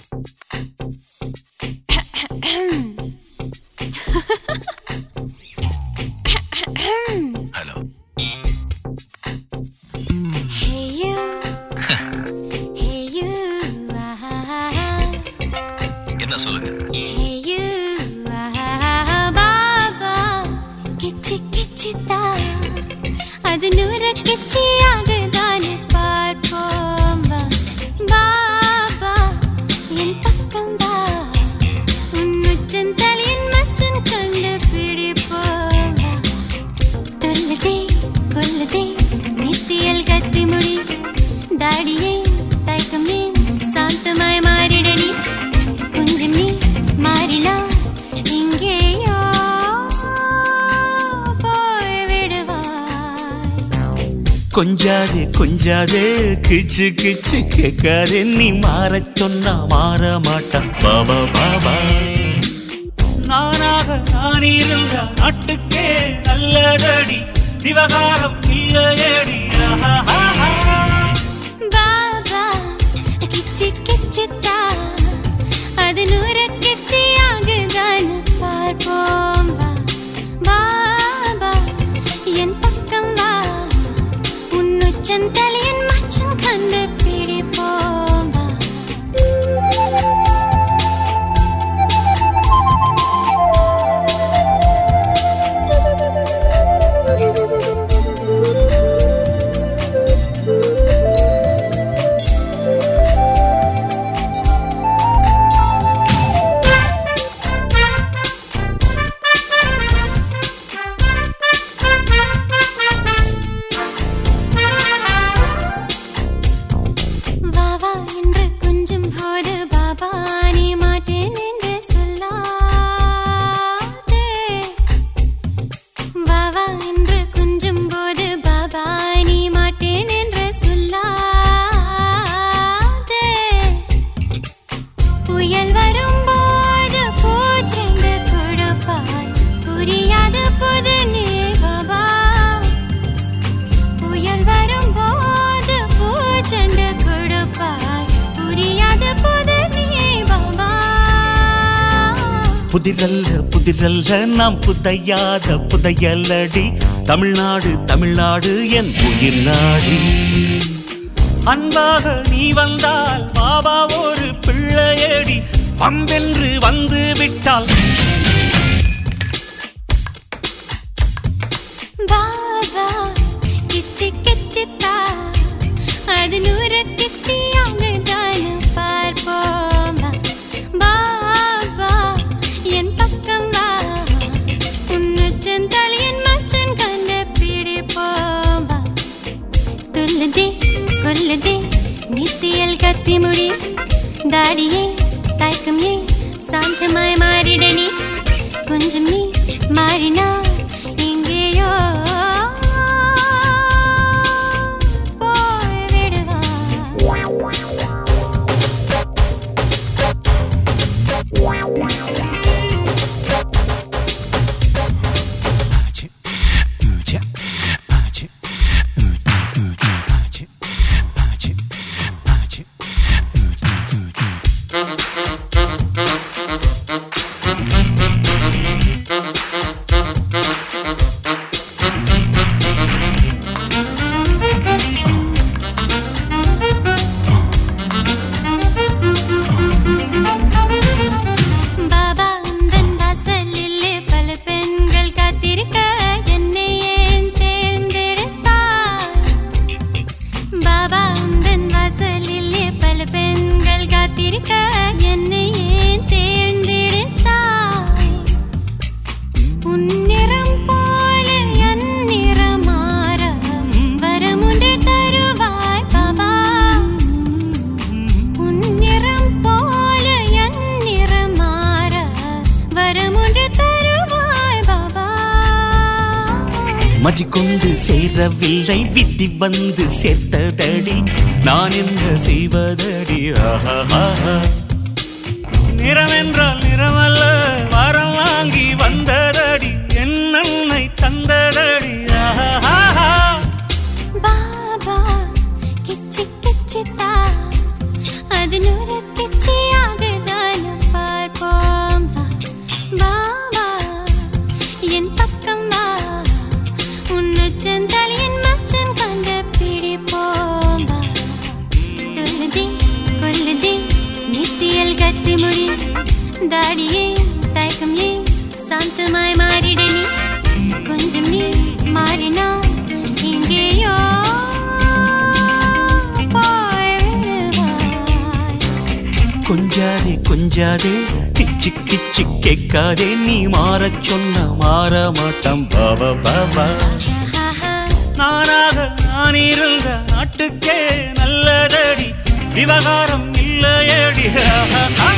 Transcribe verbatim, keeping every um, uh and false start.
Hello. என்ன சொல்லுங்க? அது நூற கிச்சி ஆகுதானு பார்ப்போம் பாபா என் பக்கம் வா உன்னுச்சன் தலையின் மச்சன் கண்டு பிடிப்போம் தொல்லுதே கொல்லுதே நித்தியல் கத்தி முடி தாடியே தயக்கம் நீ சாந்தமாய் மாறிடனி கொஞ்சம் நீ மாறினா இங்கேயோ கொஞ்சாதே கொஞ்சாதே கிச்சு கிச்சு கேட்காதே நீ மாறச் சொன்னா மாற மாட்டான் பாபா பாபா நானாக நான் இருந்த நாட்டுக்கே நல்லதடி விவகாரம் இல்லையடி பாபா கிச்சு கிச்சுத்தா அது நூற கிச்சி ஆகுதான்னு பார்ப்போம் பாபா என் பக்கம் வா உன்னுச்சன் தலையின் மச்சன் கண்டு பிடிப்போம் புதிரல்ல புதிரல்ல நாம் புதையாத புதையலடி தமிழ்நாடு தமிழ்நாடு என் உயிர் நாடி அன்பாக நீ வந்தால் பாபா ஒரு பிள்ளையடி பம்பென்று வந்து விட்டால் பாபா கிச்சி கிச்சித்தா அது நூற கிச்சி ஆகுதான்னு பார்ப்போம் பாபா என் பக்கம் வா உன்னுச்சன் தலையின் மச்சன் கண்டு பிடிப்போம் துல்லுதே கொல்லுதே நித்தியல் கத்தி முடி தாடியே தயக்கம் ஏ சாந்தமாய் மாறிடனி கொஞ்சம் நீ மாறினா இங்கேயோ போய் விடுவா மதிக்கொண்டு சேரவில்லை விதி வந்து சேர்த்ததடி நான் என்ன செய்வதடி நிறமென்றால் நிறமல்ல வரம் வாங்கி வந்ததடி என்னை தந்ததடி பாபா கிச்சி கிச்சித்தா அது நூறு கிச்சியாக கொல்லுதே கொல்லுதே நித்தியல் கத்தி முடி தாடியே தயக்கம் ஏ சாந்தமாய் மாறிட நீ கொஞ்சம் நீ மாறினா இங்கேயோ கொஞ்சாதே கொஞ்சாதே கிச்சு கிச்சு கேட்காதே நீ மாறச் சொன்ன மாற மாட்டான் பாபா பாபா நானாக நான் இருந்த நாட்டுக்கே நல்லதடி விவகாரம் இல்லையடி